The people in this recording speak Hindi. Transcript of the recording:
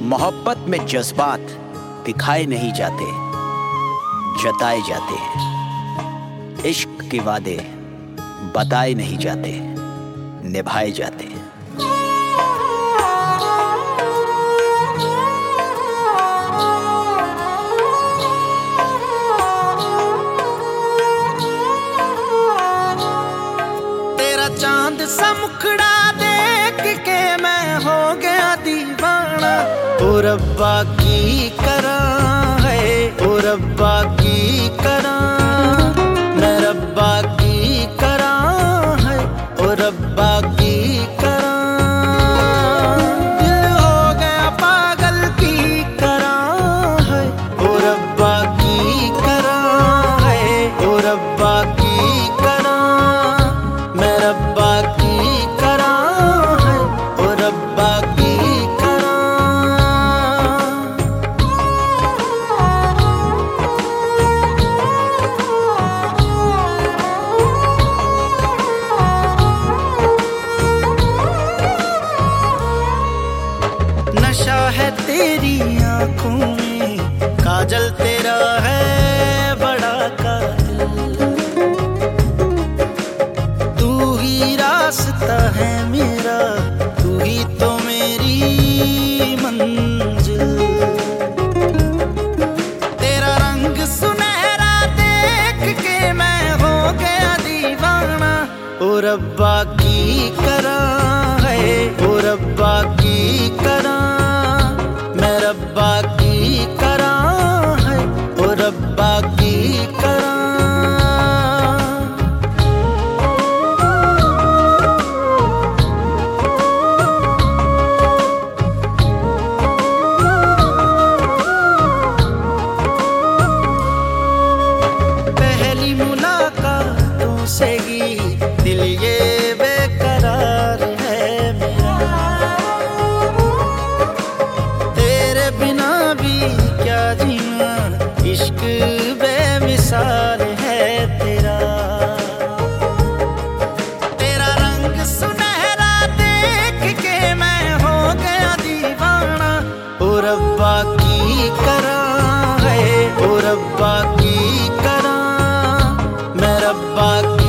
मोहब्बत में जज्बात दिखाए नहीं जाते, जताए जाते हैं। इश्क के वादे बताए नहीं जाते, निभाए जाते हैं। तेरा चांद सा मुखड़ा देख के मैं हो गया दीवाना। ओ रब्बा की करां है, ओ रब्बा की करां, मैं रब्बा की करां है, ओ रब्बा की करां। दिल हो गया पागल की करां है, ओ रब्बा की करां है, ओ रब्बा की करां, मैं रब्बा की करां है, ओ रब्बा की करां। नशा है तेरी आंखों में, काजल तेरा है बड़ा कातिल। तू ही रास्ता है मेरा, तू ही तो मेरी मंजिल। तेरा रंग सुनहरा देख के मैं हो गया दीवाना। ओ रब्बा की करां है, ओ रब्बा की करां, मैं रब्बा की करां है, ओ रब्बा की करां। पहली मुलाकातों से ही दिल ये बेकरार है मेरा। तेरे बिना भी क्या जीना, इश्क बेमिसाल है तेरा। तेरा रंग सुनहरा देख के मैं हो गया दीवाना। ओ रब्बा की करां है, ओ रब्बा की करां, मैं रब्बा की